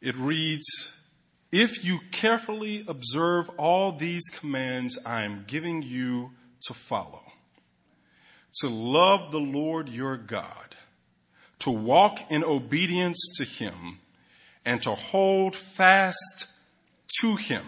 It reads, "If you carefully observe all these commands I am giving you to follow, to love the Lord your God, to walk in obedience to him, and to hold fast to him,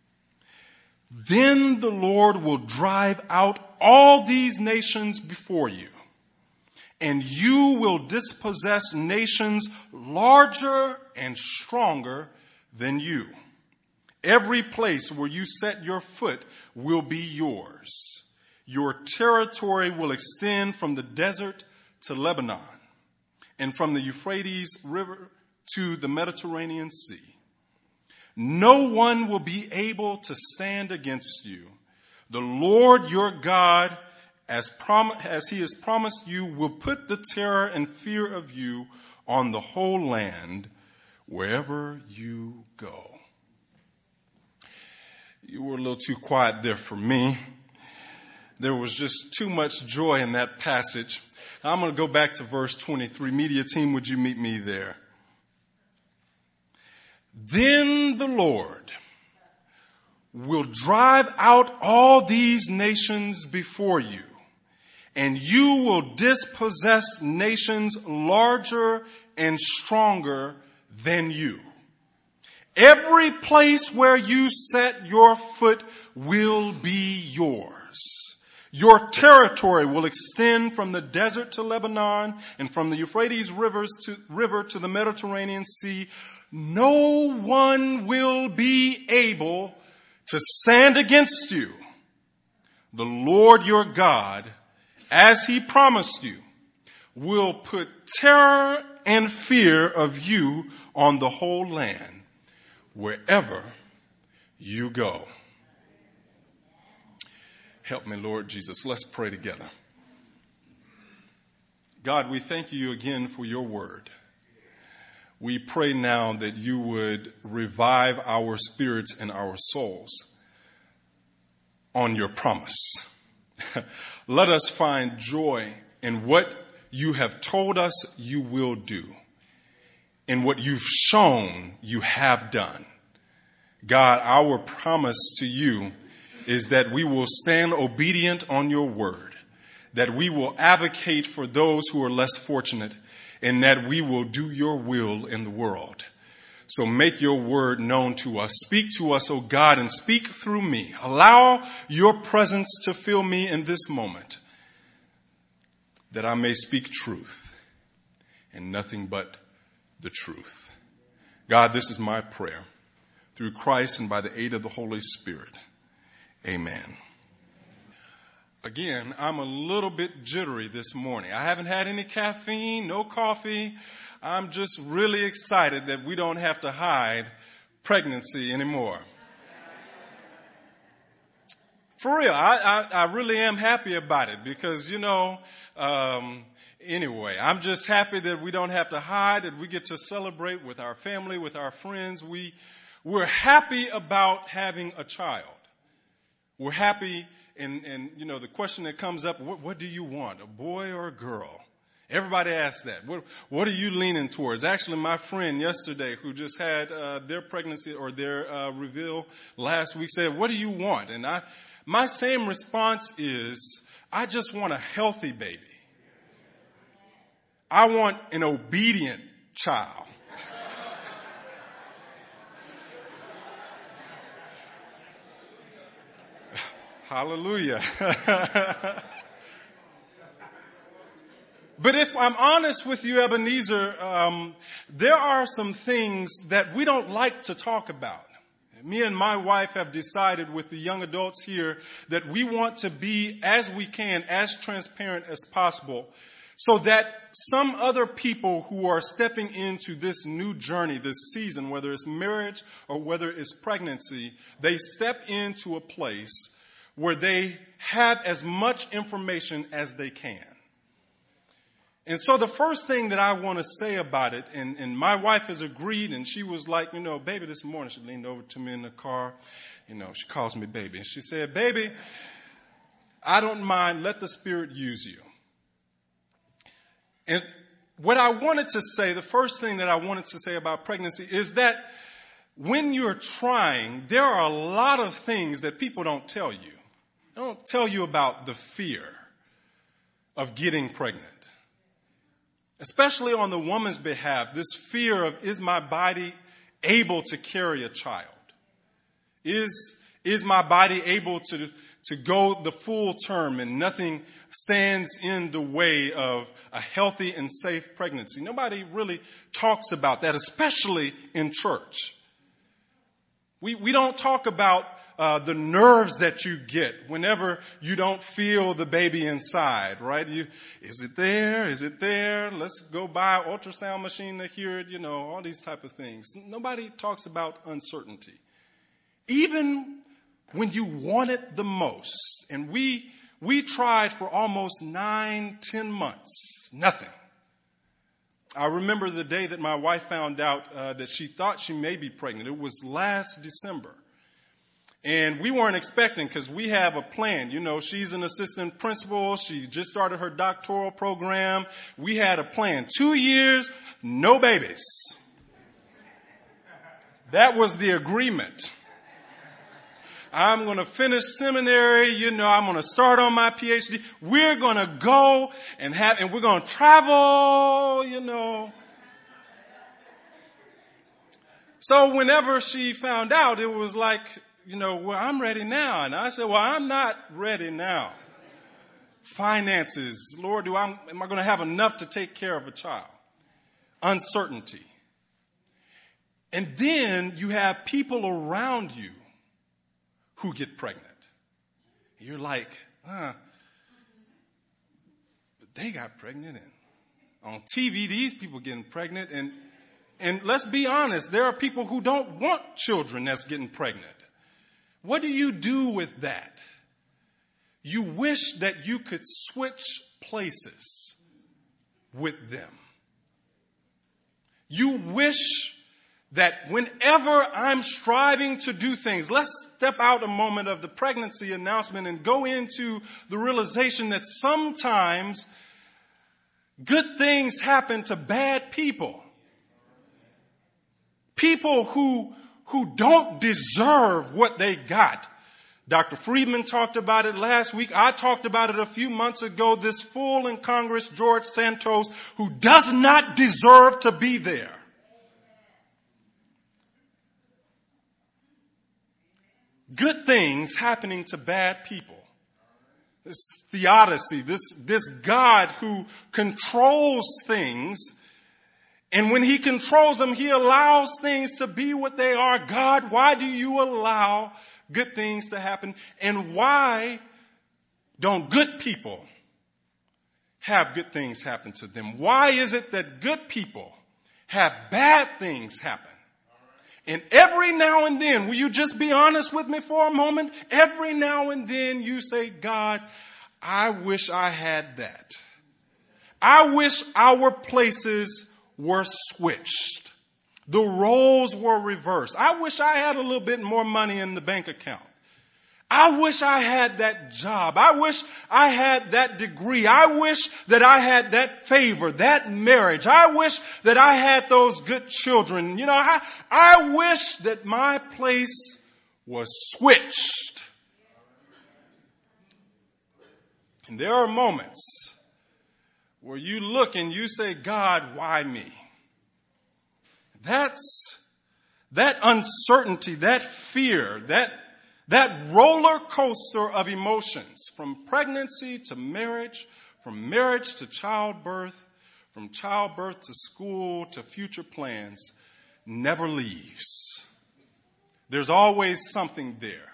then the Lord will drive out all these nations before you, and you will dispossess nations larger and stronger than you. Every place where you set your foot will be yours. Your territory will extend from the desert to Lebanon, and from the Euphrates River to the Mediterranean Sea. No one will be able to stand against you. The Lord your God, as he has promised you, will put the terror and fear of you on the whole land wherever you go." You were a little too quiet there for me. There was just too much joy in that passage. I'm going to go back to verse 23. Media team, would you meet me there? "Then the Lord will drive out all these nations before you, and you will dispossess nations larger and stronger than you. Every place where you set your foot will be yours. Your territory will extend from the desert to Lebanon and from the Euphrates River to the Mediterranean Sea. No one will be able to stand against you. The Lord your God, as he promised you, will put terror and fear of you on the whole land, wherever you go." Help me, Lord Jesus. Let's pray together. God, we thank you again for your word. We pray now that you would revive our spirits and our souls on your promise. Let us find joy in what you have told us you will do, in what you've shown you have done. God, our promise to you is that we will stand obedient on your word, that we will advocate for those who are less fortunate, and that we will do your will in the world. So make your word known to us. Speak to us, O God, and speak through me. Allow your presence to fill me in this moment, that I may speak truth and nothing but the truth. God, this is my prayer. Through Christ and by the aid of the Holy Spirit. Amen. Again, I'm a little bit jittery this morning. I haven't had any caffeine, no coffee. I'm just really excited that we don't have to hide pregnancy anymore. For real, I really am happy about it because, anyway, I'm just happy that we don't have to hide, that we get to celebrate with our family, with our friends. We're happy about having a child. We're happy, and the question that comes up, what do you want, a boy or a girl? Everybody asks that. What are you leaning towards? Actually, my friend yesterday who just had their pregnancy or their reveal last week said, "What do you want?" And my same response is, I just want a healthy baby. I want an obedient child. Hallelujah. But if I'm honest with you, Ebenezer, there are some things that we don't like to talk about. Me and my wife have decided with the young adults here that we want to be, as we can, as transparent as possible, so that some other people who are stepping into this new journey, this season, whether it's marriage or whether it's pregnancy, they step into a place where they have as much information as they can. And so the first thing that I want to say about it, and my wife has agreed, and she was like, baby, this morning she leaned over to me in the car. She calls me baby. And she said, "Baby, I don't mind. Let the Spirit use you." And what I wanted to say, the first thing that I wanted to say about pregnancy is that when you're trying, there are a lot of things that people don't tell you. They don't tell you about the fear of getting pregnant. Especially on the woman's behalf, this fear of, is my body able to carry a child? Is my body able to go the full term and nothing stands in the way of a healthy and safe pregnancy? Nobody really talks about that, especially in church. We don't talk about the nerves that you get whenever you don't feel the baby inside, right? Is it there? Is it there? Let's go buy an ultrasound machine to hear it, all these type of things. Nobody talks about uncertainty. Even when you want it the most, and we tried for almost 9-10 months, nothing. I remember the day that my wife found out that she thought she may be pregnant. It was last December. And we weren't expecting, because we have a plan. She's an assistant principal. She just started her doctoral program. We had a plan. 2 years, no babies. That was the agreement. I'm going to finish seminary. I'm going to start on my PhD. We're going to go and we're going to travel, So whenever she found out, it was like, well, I'm ready now. And I said, well, I'm not ready now. Finances. Lord, am I going to have enough to take care of a child? Uncertainty. And then you have people around you who get pregnant. You're like, but they got pregnant, and on TV, these people getting pregnant, and let's be honest, there are people who don't want children that's getting pregnant. What do you do with that? You wish that you could switch places with them. You wish that whenever I'm striving to do things, let's step out a moment of the pregnancy announcement and go into the realization that sometimes good things happen to bad people. People who don't deserve what they got. Dr. Friedman talked about it last week. I talked about it a few months ago. This fool in Congress, George Santos, who does not deserve to be there. Good things happening to bad people. This theodicy, this God who controls things, and when he controls them, he allows things to be what they are. God, why do you allow good things to happen? And why don't good people have good things happen to them? Why is it that good people have bad things happen? And every now and then, will you just be honest with me for a moment? Every now and then you say, God, I wish I had that. I wish our places were switched. The roles were reversed. I wish I had a little bit more money in the bank account. I wish I had that job. I wish I had that degree. I wish that I had that favor, that marriage. I wish that I had those good children. I wish that my place was switched. And there are moments where you look and you say, God, why me? That uncertainty, that fear, that roller coaster of emotions, from pregnancy to marriage, from marriage to childbirth, from childbirth to school to future plans, never leaves. There's always something there.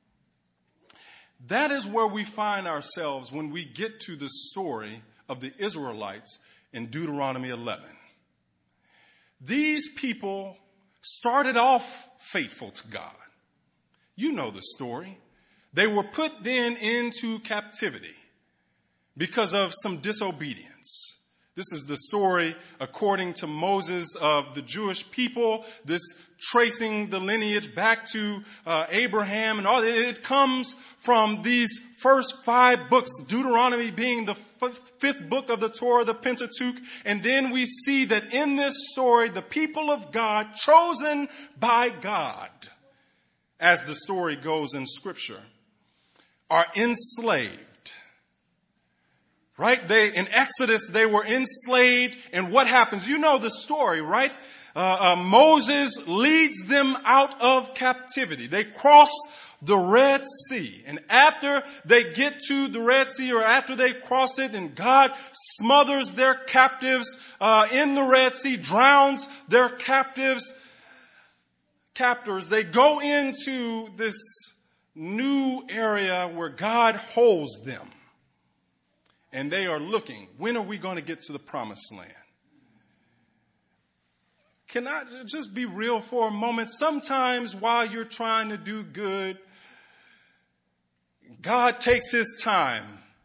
That is where we find ourselves when we get to the story of the Israelites in Deuteronomy 11. These people started off faithful to God. You know the story. They were put then into captivity because of some disobedience. This is the story, according to Moses, of the Jewish people, this tracing the lineage back to Abraham and all. It comes from these first 5 books, Deuteronomy being the 5th book of the Torah, the Pentateuch. And then we see that in this story, the people of God, chosen by God, as the story goes in Scripture, are enslaved. Right? In Exodus, they were enslaved. And what happens? You know the story, right? Moses leads them out of captivity. They cross the Red Sea. And after they get to the Red Sea, or after they cross it, and God smothers their captives in the Red Sea, drowns their captors, they go into this new area where God holds them. And they are looking, when are we going to get to the promised land? Can I just be real for a moment? Sometimes while you're trying to do good, God takes his time.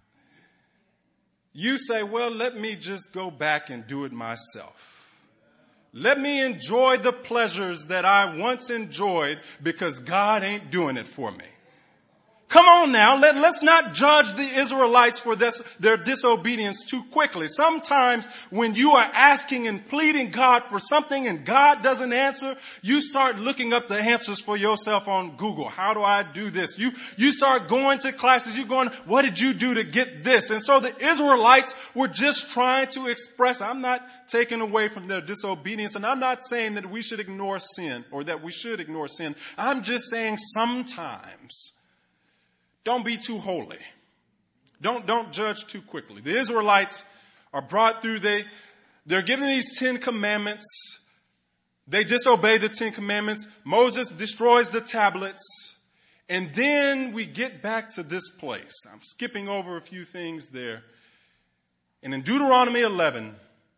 You say, well, let me just go back and do it myself. Let me enjoy the pleasures that I once enjoyed because God ain't doing it for me. Come on now, let's not judge the Israelites for their disobedience too quickly. Sometimes when you are asking and pleading God for something and God doesn't answer, you start looking up the answers for yourself on Google. How do I do this? You start going to classes, you're going, what did you do to get this? And so the Israelites were just trying to express, I'm not taking away from their disobedience, and I'm not saying that we should ignore sin or that we should ignore sin. I'm just saying sometimes don't be too holy. Don't judge too quickly. The Israelites are brought through, they're given these 10 commandments. They disobey the 10 commandments. Moses destroys the tablets. And then we get back to this place. I'm skipping over a few things there. And in Deuteronomy 11,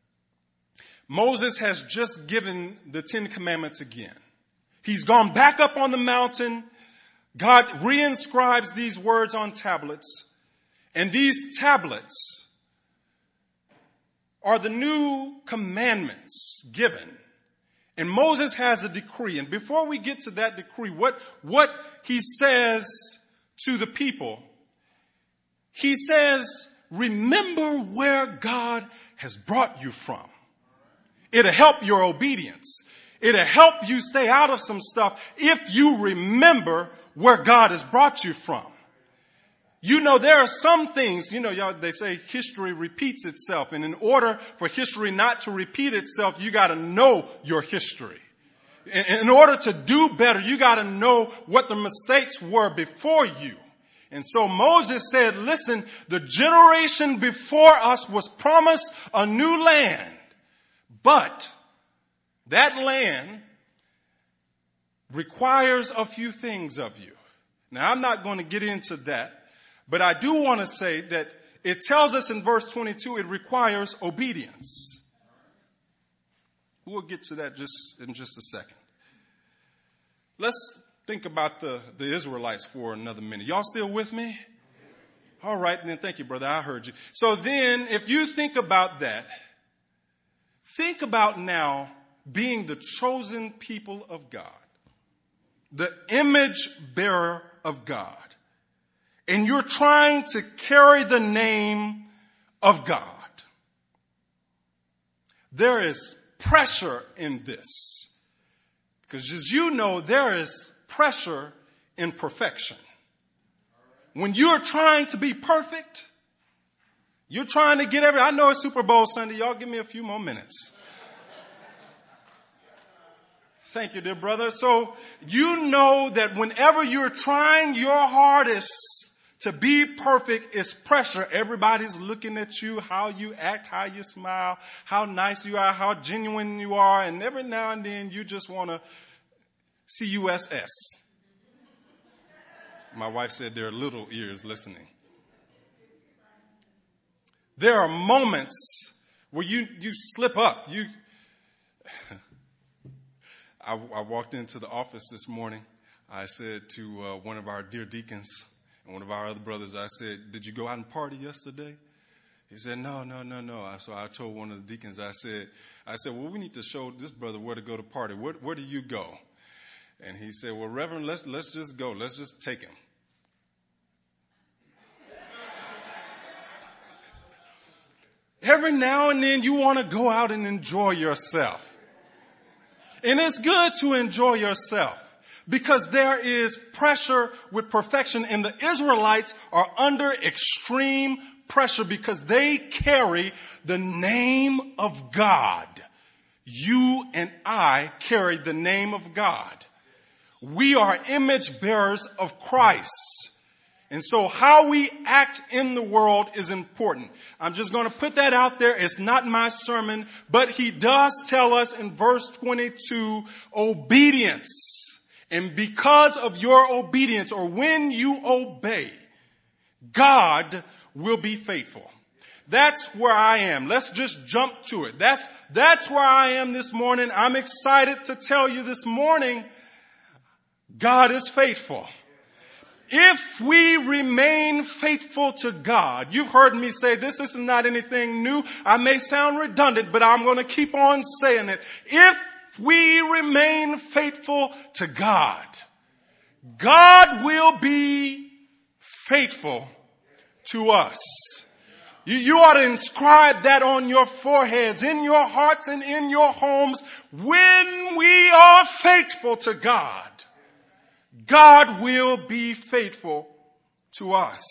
Moses has just given the 10 commandments again. He's gone back up on the mountain. God reinscribes these words on tablets, and these tablets are the new commandments given. And Moses has a decree. And before we get to that decree, what he says to the people, he says, remember where God has brought you from. It'll help your obedience. It'll help you stay out of some stuff if you remember where God has brought you from. You know, there are some things, they say history repeats itself. And in order for history not to repeat itself, you got to know your history. In order to do better, you got to know what the mistakes were before you. And so Moses said, listen, the generation before us was promised a new land. But that land requires a few things of you. Now, I'm not going to get into that, but I do want to say that it tells us in verse 22 it requires obedience. We'll get to that in just a second. Let's think about the Israelites for another minute. Y'all still with me? All right, then thank you, brother. I heard you. So then, if you think about that, think about now being the chosen people of God, the image bearer of God, and you're trying to carry the name of God. There is pressure in this, because as you know, there is pressure in perfection. When you're trying to be perfect, you're trying to get I know it's Super Bowl Sunday. Y'all give me a few more minutes. Thank you, dear brother. So you know that whenever you're trying your hardest to be perfect, it's pressure. Everybody's looking at you, how you act, how you smile, how nice you are, how genuine you are. And every now and then you just want to CUSS. My wife said there are little ears listening. There are moments where you slip up. I walked into the office this morning. I said to one of our dear deacons and one of our other brothers, I said, did you go out and party yesterday? He said, no. So I told one of the deacons, I said, well, we need to show this brother where to go to party. Where do you go? And he said, well, Reverend, let's just go. Let's just take him. Every now and then you want to go out and enjoy yourself. And it's good to enjoy yourself because there is pressure with perfection, and the Israelites are under extreme pressure because they carry the name of God. You and I carry the name of God. We are image bearers of Christ. And so how we act in the world is important. I'm just going to put that out there. It's not my sermon, but he does tell us in verse 22, obedience. And because of your obedience, or when you obey, God will be faithful. That's where I am. Let's just jump to it. That's where I am this morning. I'm excited to tell you this morning, God is faithful. If we remain faithful to God, you've heard me say this is not anything new. I may sound redundant, but I'm going to keep on saying it. If we remain faithful to God, God will be faithful to us. You ought to inscribe that on your foreheads, in your hearts, and in your homes. When we are faithful to God, God will be faithful to us.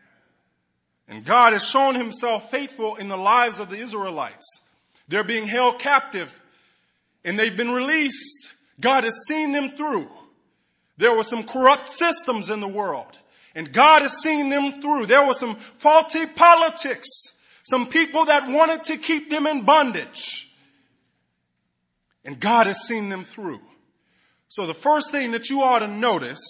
And God has shown himself faithful in the lives of the Israelites. They're being held captive and they've been released. God has seen them through. There were some corrupt systems in the world, and God has seen them through. There was some faulty politics, some people that wanted to keep them in bondage, and God has seen them through. So the first thing that you ought to notice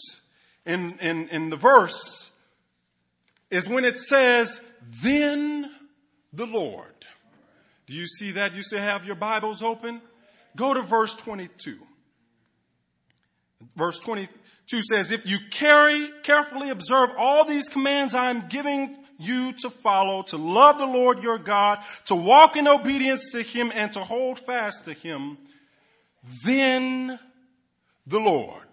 in the verse is when it says, then the Lord. Do you see that? You still have your Bibles open? Go to verse 22. Verse 22 says, if you carefully observe all these commands I'm giving you to follow, to love the Lord your God, to walk in obedience to him, and to hold fast to him, then the Lord.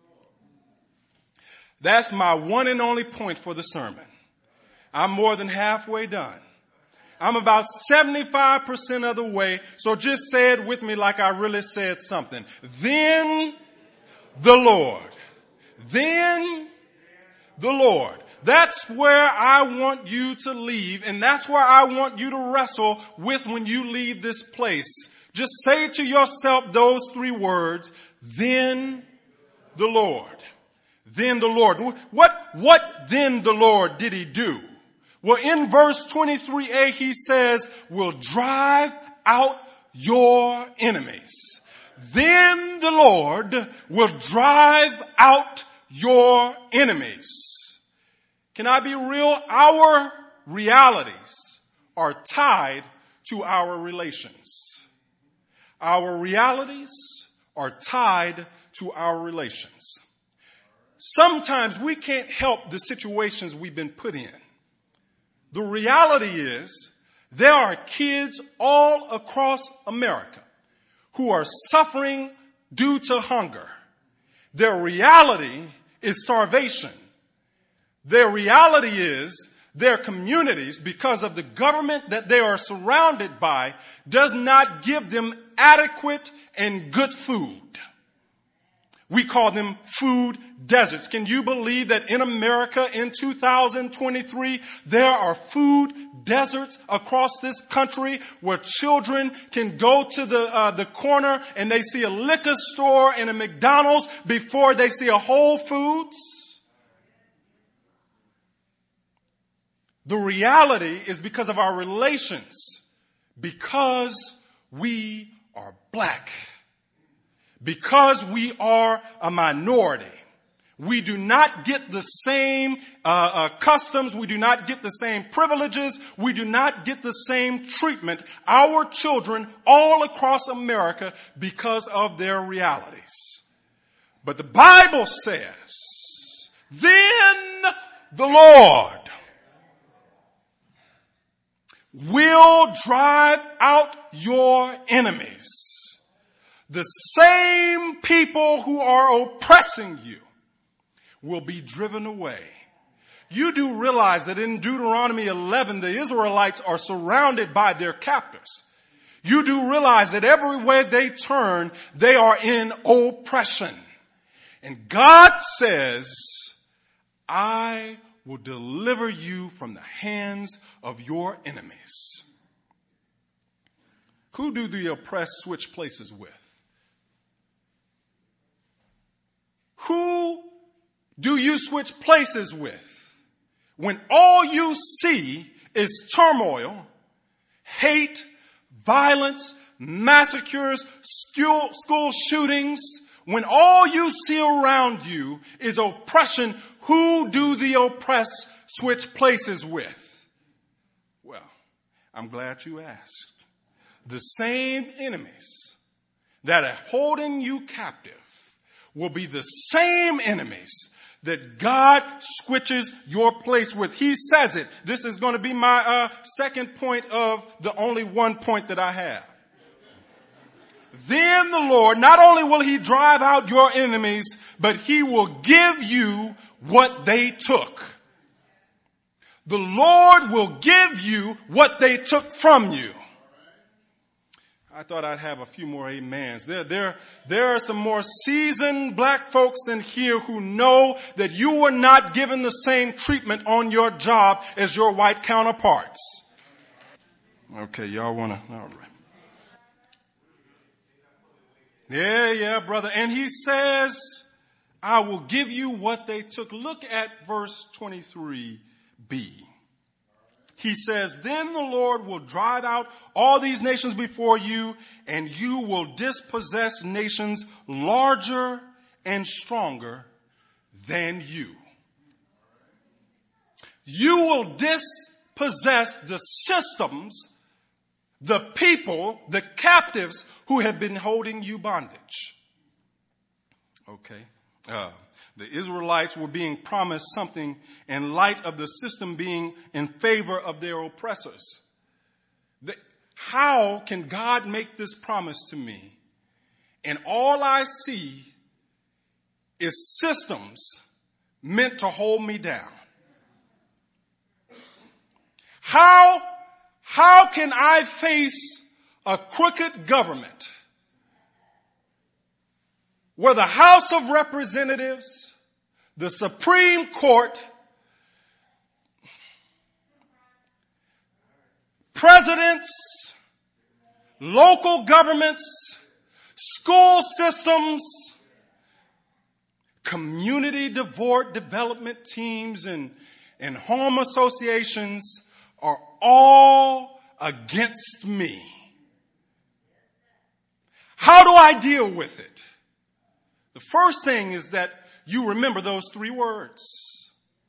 That's my one and only point for the sermon. I'm more than halfway done. I'm about 75% of the way, so just say it with me like I really said something. Then the Lord. Then the Lord. That's where I want you to leave, and that's where I want you to wrestle with when you leave this place. Just say to yourself those three words, then the Lord. Then the Lord. What then the Lord did he do? Well, in verse 23a, he says, we'll drive out your enemies. Then the Lord will drive out your enemies. Can I be real? Our realities are tied to our relations. Our realities are tied to our relations. Sometimes we can't help the situations we've been put in. The reality is there are kids all across America who are suffering due to hunger. Their reality is starvation. Their reality is their communities, because of the government that they are surrounded by, does not give them adequate and good food. We call them food deserts. Can you believe that in America in 2023, there are food deserts across this country where children can go to the corner and they see a liquor store and a McDonald's before they see a Whole Foods? The reality is because of our relations, because we are black, because we are a minority. We do not get the same customs. We do not get the same privileges. We do not get the same treatment. Our children all across America because of their realities. But the Bible says, then the Lord will drive out your enemies. The same people who are oppressing you will be driven away. You do realize that in Deuteronomy 11, the Israelites are surrounded by their captors. You do realize that everywhere they turn, they are in oppression. And God says, I will deliver you from the hands of your enemies. Who do the oppressed switch places with? Who do you switch places with when all you see is turmoil, hate, violence, massacres, school shootings? When all you see around you is oppression, who do the oppressed switch places with? Well, I'm glad you asked. The same enemies that are holding you captive will be the same enemies that God switches your place with. He says it. This is going to be my second point of the only one point that I have. Then the Lord, not only will he drive out your enemies, but he will give you what they took. The Lord will give you what they took from you. I thought I'd have a few more amens. There are some more seasoned black folks in here who know that you were not given the same treatment on your job as your white counterparts. Okay, y'all wanna, all right. Yeah, brother. And he says, I will give you what they took. Look at verse 23b. He says, then the Lord will drive out all these nations before you, and you will dispossess nations larger and stronger than you. You will dispossess the systems, the people, the captives who have been holding you bondage. Okay. The Israelites were being promised something in light of the system being in favor of their oppressors. How can God make this promise to me? And all I see is systems meant to hold me down. How can I face a crooked government where the House of Representatives, the Supreme Court, presidents, local governments, school systems, community development teams, and home associations are all against me? How do I deal with it? The first thing is that you remember those three words.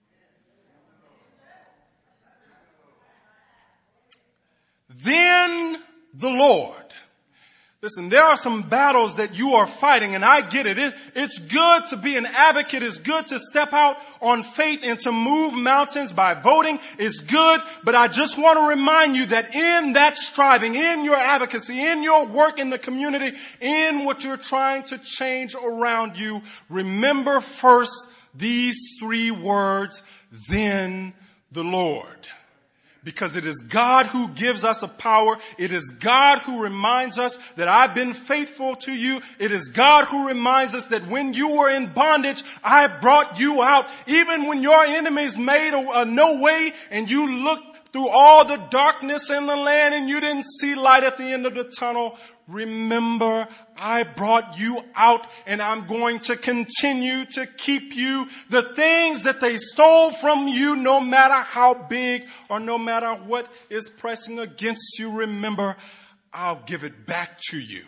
Then the Lord. Listen, there are some battles that you are fighting, and I get it. It's good to be an advocate. It's good to step out on faith and to move mountains by voting. It's good, but I just want to remind you that in that striving, in your advocacy, in your work in the community, in what you're trying to change around you, remember first these three words, then the Lord. Because it is God who gives us a power. It is God who reminds us that I've been faithful to you. It is God who reminds us that when you were in bondage, I brought you out. Even when your enemies made a no way and you looked through all the darkness in the land and you didn't see light at the end of the tunnel, remember, I brought you out and I'm going to continue to keep you. The things that they stole from you, no matter how big or no matter what is pressing against you, remember, I'll give it back to you.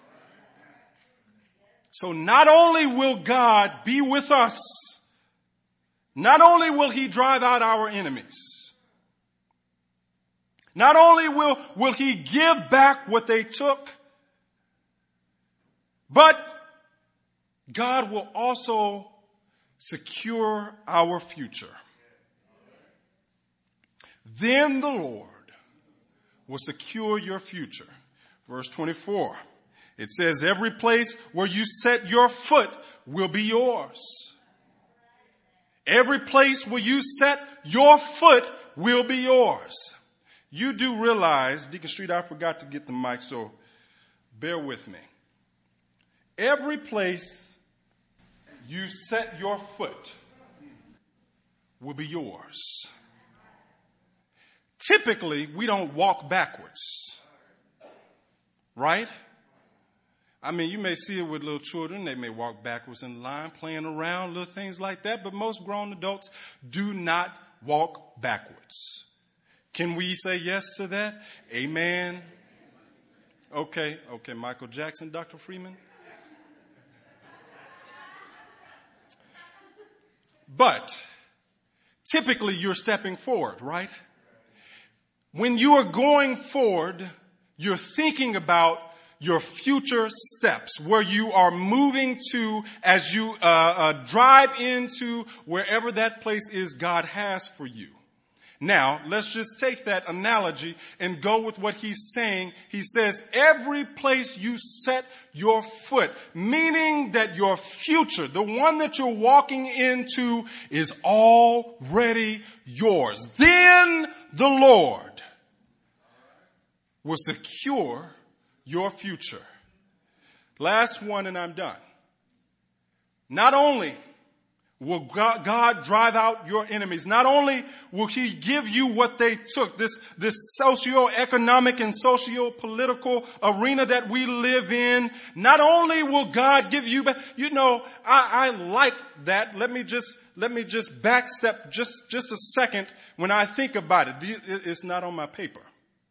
So not only will God be with us, not only will he drive out our enemies, not only will he give back what they took, but God will also secure our future. Then the Lord will secure your future. Verse 24, it says, every place where you set your foot will be yours. Every place where you set your foot will be yours. You do realize, Deacon Street, I forgot to get the mic, so bear with me. Every place you set your foot will be yours. Typically, we don't walk backwards, right? I mean, you may see it with little children. They may walk backwards in line, playing around, little things like that. But most grown adults do not walk backwards. Can we say yes to that? Amen. Okay, Michael Jackson, Dr. Freeman. But typically you're stepping forward, right? When you are going forward, you're thinking about your future steps, where you are moving to as you drive into wherever that place is God has for you. Now, let's just take that analogy and go with what he's saying. He says, every place you set your foot, meaning that your future, the one that you're walking into, is already yours. Then the Lord will secure your future. Last one and I'm done. Not only will God drive out your enemies, not only will he give you what they took, this socio-economic and socio-political arena that we live in, not only will God give you, I like that. Let me just backstep just a second when I think about it. It's not on my paper.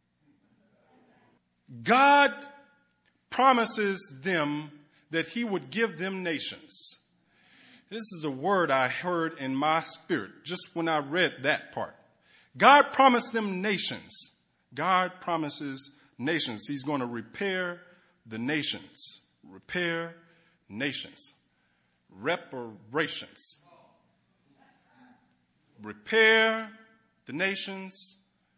God promises them that he would give them nations. This is a word I heard in my spirit just when I read that part. God promised them nations. God promises nations. He's going to repair the nations. Repair nations. Reparations. Repair the nations.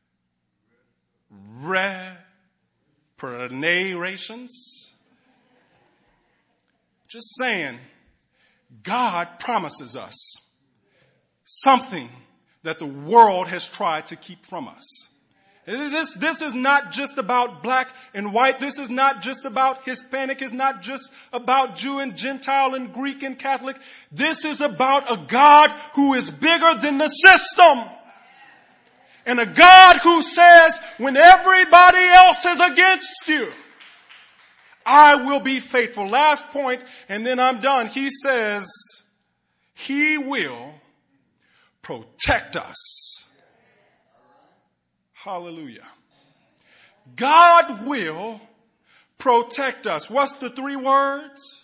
Reparations. Just saying, God promises us something that the world has tried to keep from us. This is not just about black and white. This is not just about Hispanic. It's not just about Jew and Gentile and Greek and Catholic. This is about a God who is bigger than the system. And a God who says, when everybody else is against you, I will be faithful. Last point, and then I'm done. He says, he will protect us. Hallelujah. God will protect us. What's the three words?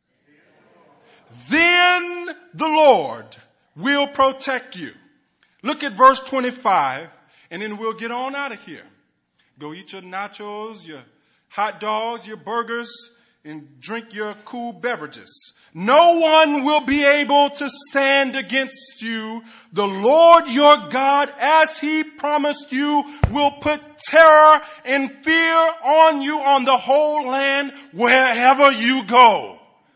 Then the Lord will protect you. Look at verse 25, and then we'll get on out of here. Go eat your nachos, your hot dogs, your burgers, and drink your cool beverages. No one will be able to stand against you. The Lord your God, as he promised you, will put terror and fear on you on the whole land wherever you go.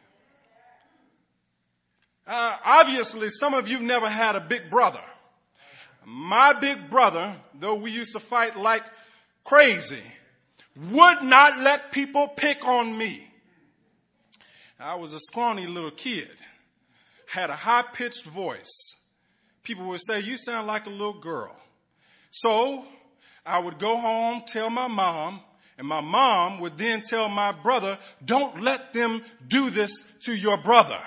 Obviously, some of you never had a big brother. My big brother, though we used to fight like crazy, would not let people pick on me. I was a scrawny little kid, had a high-pitched voice. People would say, you sound like a little girl. So I would go home, tell my mom, and my mom would then tell my brother, don't let them do this to your brother.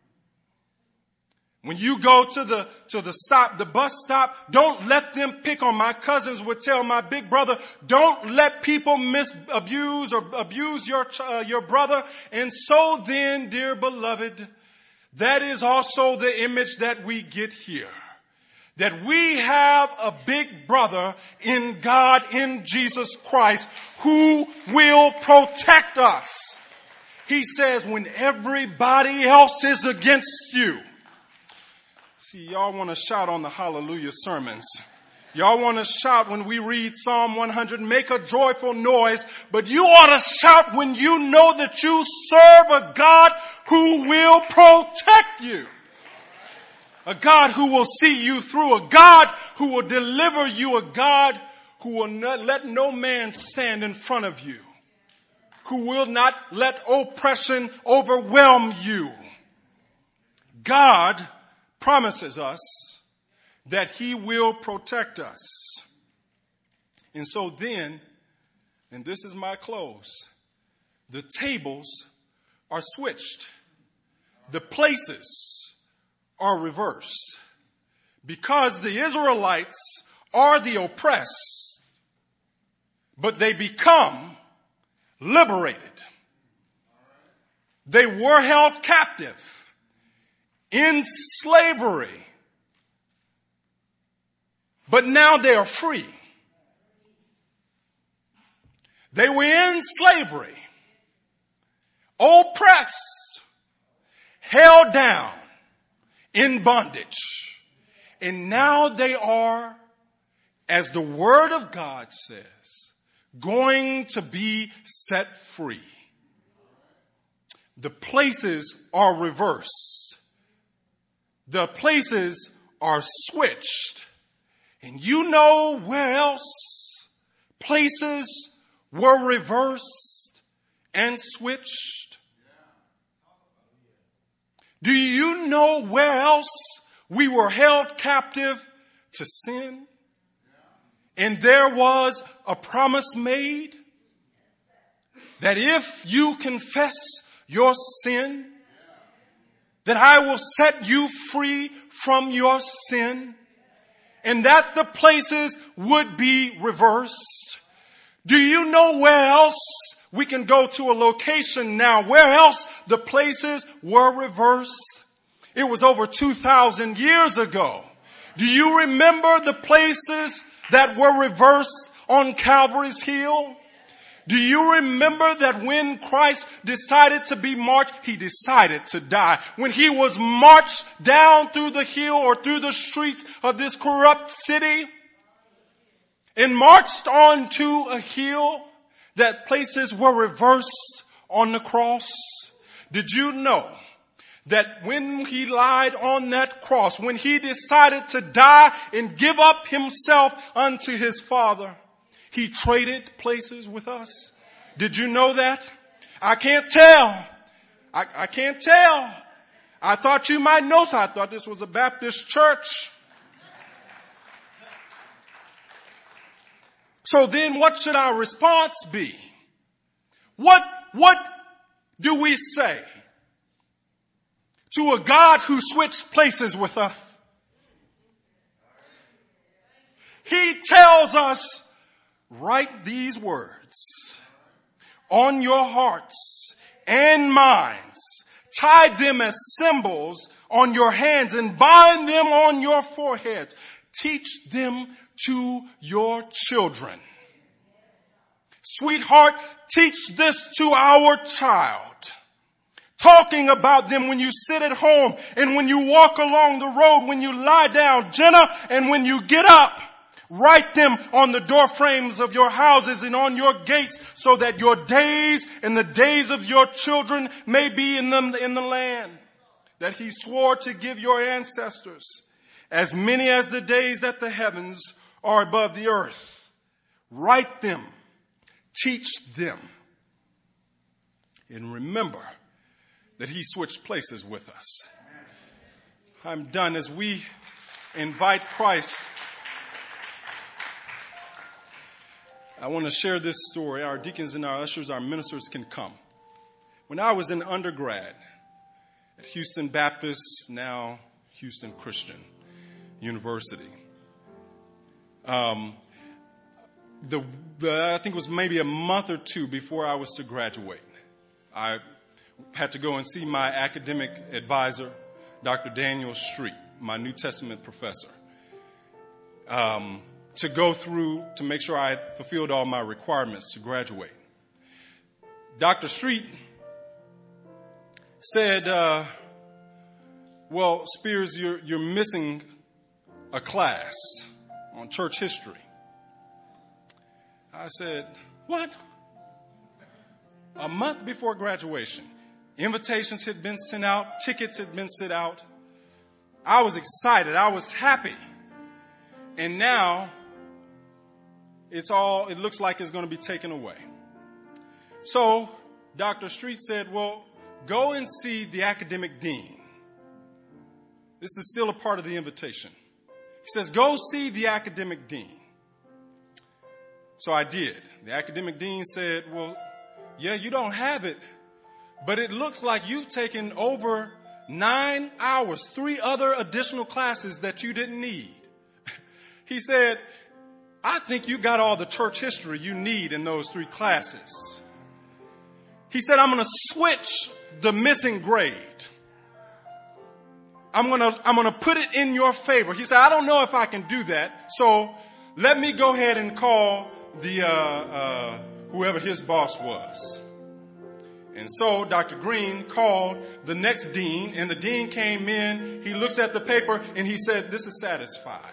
When you go to the bus stop, don't let them pick on. My cousins would tell my big brother, don't let people abuse your brother. And so then, dear beloved, that is also the image that we get here. That we have a big brother in God, in Jesus Christ, who will protect us. He says, when everybody else is against you. See, y'all want to shout on the hallelujah sermons. Y'all want to shout when we read Psalm 100, make a joyful noise, but you ought to shout when you know that you serve a God who will protect you. A God who will see you through, a God who will deliver you, a God who will not let no man stand in front of you, who will not let oppression overwhelm you. God promises us that he will protect us. And so then, and this is my close, the tables are switched. The places are reversed. Because the Israelites are the oppressed, but they become liberated. They were held captive in slavery, but now they are free. They were in slavery, oppressed, held down, in bondage. And now they are, as the Word of God says, going to be set free. The places are reversed. The places are switched. And you know where else places were reversed and switched? Do you know where else we were held captive to sin? And there was a promise made that if you confess your sin, that I will set you free from your sin, and that the places would be reversed. Do you know where else we can go to a location now? Where else the places were reversed? It was over 2,000 years ago. Do you remember the places that were reversed on Calvary's Hill? Do you remember that when Christ decided to be marched, he decided to die? When he was marched down through the hill or through the streets of this corrupt city and marched onto a hill, that places were reversed on the cross. Did you know that when he lied on that cross, when he decided to die and give up himself unto his Father, he traded places with us? Did you know that? I can't tell. I can't tell. I thought you might know, so I thought this was a Baptist church. So then what should our response be? What do we say to a God who switched places with us? He tells us, write these words on your hearts and minds. Tie them as symbols on your hands and bind them on your foreheads. Teach them to your children. Sweetheart, teach this to our child. Talking about them when you sit at home and when you walk along the road, when you lie down, Jenna, and when you get up. Write them on the door frames of your houses and on your gates so that your days and the days of your children may be in the land that he swore to give your ancestors, as many as the days that the heavens are above the earth. Write them, teach them, and remember that he switched places with us. I'm done. As we invite Christ, I want to share this story. Our deacons and our ushers, our ministers can come. When I was in undergrad at Houston Baptist, now Houston Christian University, I think it was maybe a month or two before I was to graduate, I had to go and see my academic advisor, Dr. Daniel Street, my New Testament professor, to go through to make sure I had fulfilled all my requirements to graduate. Dr. Street said, well, Spears, you're missing a class. on church history. I said, what? A month before graduation, invitations had been sent out, tickets had been sent out. I was excited. I was happy. And now it looks like it's going to be taken away. So Dr. Street said, well, go and see the academic dean. This is still a part of the invitation. He says, go see the academic dean. So I did. The academic dean said, well, yeah, you don't have it, but it looks like you've taken over 9 hours, 3 other additional classes that you didn't need. He said, I think you got all the church history you need in those 3 classes. He said, I'm going to switch the missing grade. I'm going to put it in your favor. He said, I don't know if I can do that. So let me go ahead and call the, whoever his boss was. And so Dr. Green called the next dean, and the dean came in. He looks at the paper and he said, this is satisfied.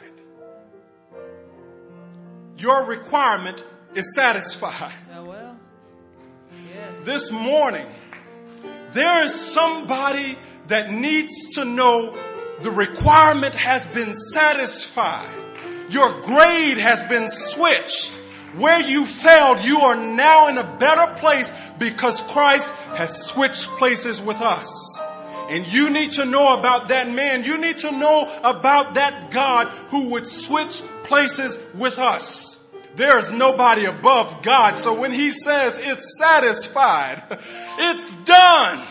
Your requirement is satisfied. Oh, well. Yes. This morning, there is somebody that needs to know the requirement has been satisfied. Your grade has been switched. Where you failed, you are now in a better place because Christ has switched places with us. And you need to know about that man. You need to know about that God who would switch places with us. There is nobody above God. So when he says it's satisfied, it's done.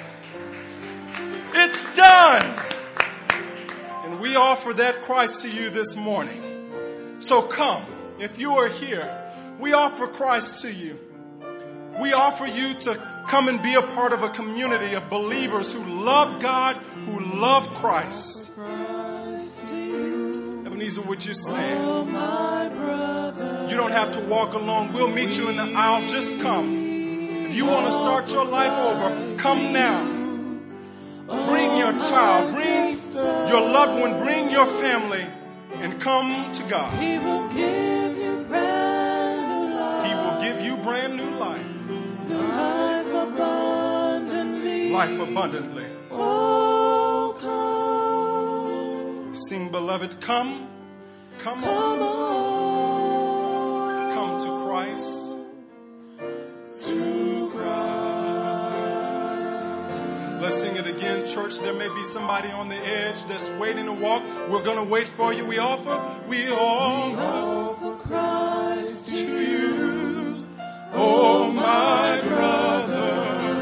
It's done. And we offer that Christ to you this morning. So come. If you are here, we offer Christ to you. We offer you to come and be a part of a community of believers who love God, who love Christ. Ebenezer, would you stand? You don't have to walk alone. We'll meet you in the aisle. Just come. If you want to start your life over, come now. Bring your child, bring your loved one, bring your family, and come to God. He will give you brand new life. He will give you brand new life. Life abundantly. Life abundantly. Oh, come. Sing, beloved, come. Come Come on. on. Come to Christ. To Christ. Let's sing it again, church. There may be somebody on the edge that's waiting to walk. We're going to wait for you. We offer Christ to you. Oh, my brother.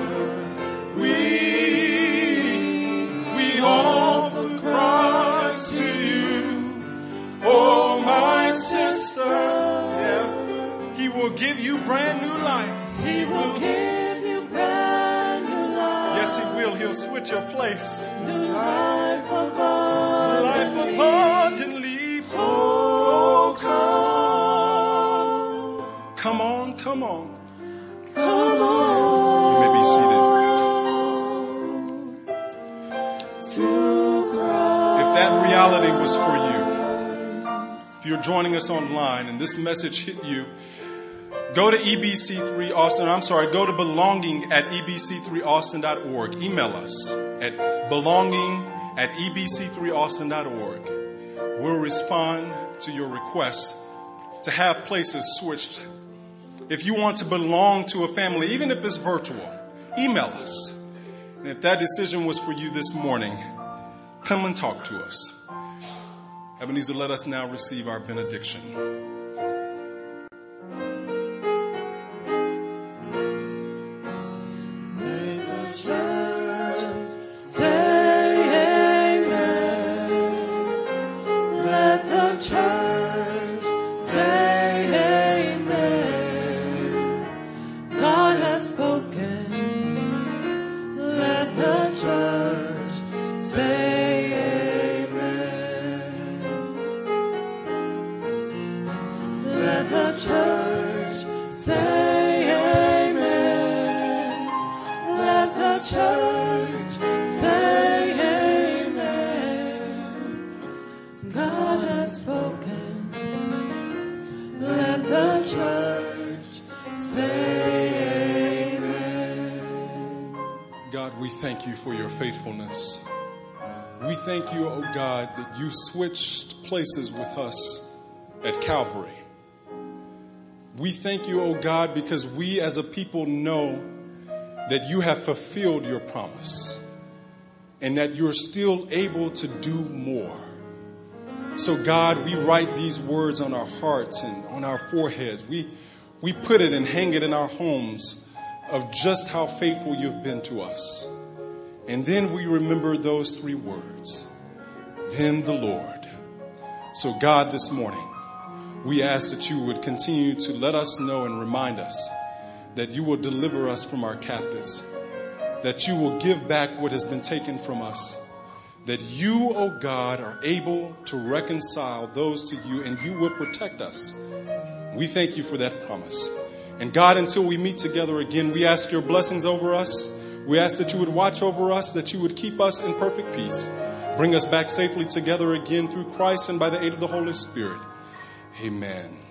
We offer Christ to you. Oh, my sister. Yeah. He will give you brand new life. He will give you brand new life. Yes, he will. He'll switch your place. New life abundantly. Life abundantly. Oh, come. Come on, come on. Come on. You may be seated. To Christ. If that reality was for you, if you're joining us online and this message hit you, go to EBC3 Austin. Go to belonging@ebc3austin.org. Email us at belonging@ebc3austin.org. We'll respond to your request to have places switched. If you want to belong to a family, even if it's virtual, email us. And if that decision was for you this morning, come and talk to us. Ebenezer, let us now receive our benediction. God has spoken. God, we thank you for your faithfulness. We thank you, oh God, that you switched places with us at Calvary. We thank you, oh God, because we as a people know that you have fulfilled your promise and that you're still able to do more. So God, we write these words on our hearts and on our foreheads. We put it and hang it in our homes of just how faithful you've been to us. And then we remember those three words, then the Lord. So God, this morning, we ask that you would continue to let us know and remind us that you will deliver us from our captives, that you will give back what has been taken from us, that you, oh God, are able to reconcile those to you and you will protect us. We thank you for that promise. And God, until we meet together again, we ask your blessings over us. We ask that you would watch over us, that you would keep us in perfect peace. Bring us back safely together again through Christ and by the aid of the Holy Spirit. Amen.